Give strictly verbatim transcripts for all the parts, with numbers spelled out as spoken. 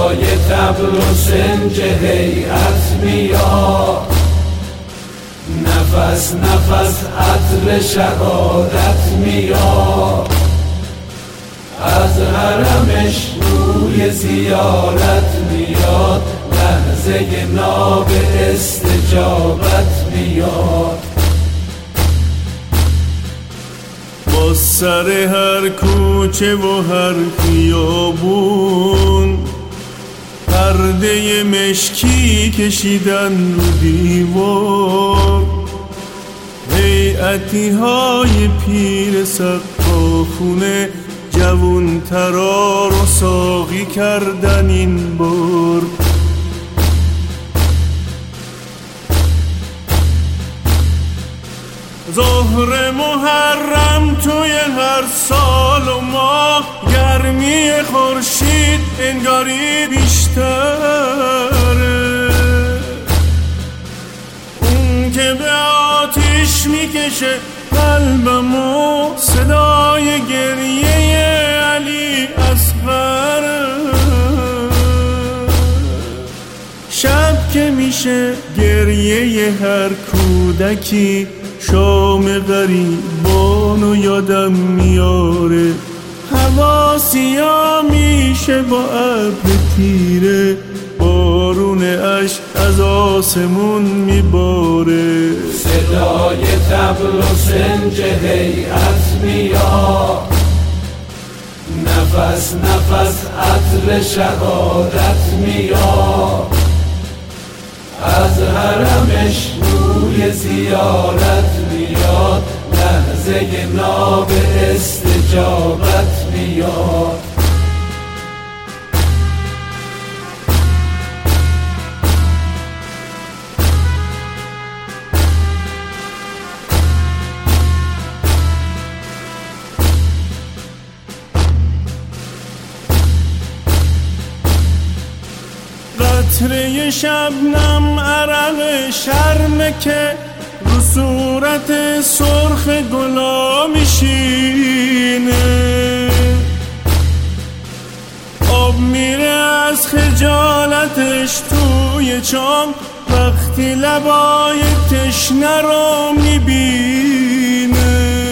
صدای طبل و سنج هیئت میاد، نفس نفس عطر شهادت میاد، از حرمش روی زیارت میاد، لحظه ناب استجابت میاد. با سر هر کوچه و هر خیابون پرده مشکی کشیدن رو دیوار، هیئتی های پیر سقاخونه جوون ترا رو ساقی کردن این بار. ظهر محرم توی هر سال و ماه، گرمی خورشید انگاری بیشتره، اون که به آتیش میکشه قلبمو صدای گریه علی اصغره. شب که میشه گریه هر کودکی، شام غریبانو یادم میاره، هوا سیاه میشه با ابر تیره، بارون عشق از آسمون میباره. صدای طبل و سنج هیئت میاد، نفس نفس عطر شهادت میاد، از حرمش روی زیارت میاد، لحظه ناب استجابت میاد. قطره شبنم عرق شرمه که رو صورت سرخ گلا میشینه، آب میره از خجالتش توی چام وقتی لبای تشنه رو میبینه.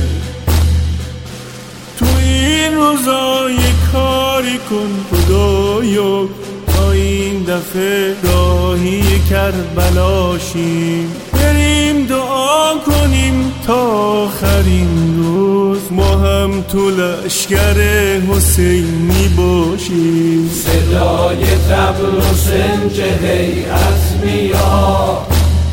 تو این روزا یه کاری کن خدایا، این دفعه راهی کربلاشیم، بریم دعا کنیم تا آخرین روز ما هم تو لشکر حسینی باشیم. صدای طبل و سنج هیئت میاد،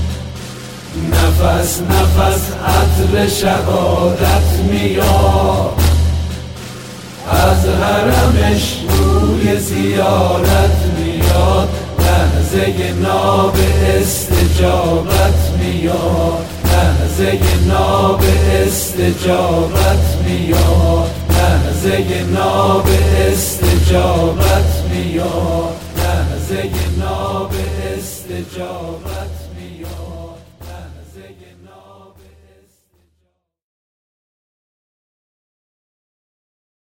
نفس نفس عطر شهادت میاد، از حرمش روی زیارت میاد، لحظه ناب استجابت میاد، لحظه ناب استجابت میاد، لحظه ناب استجابت میاد، لحظه ناب استجابت میاد، لحظه ناب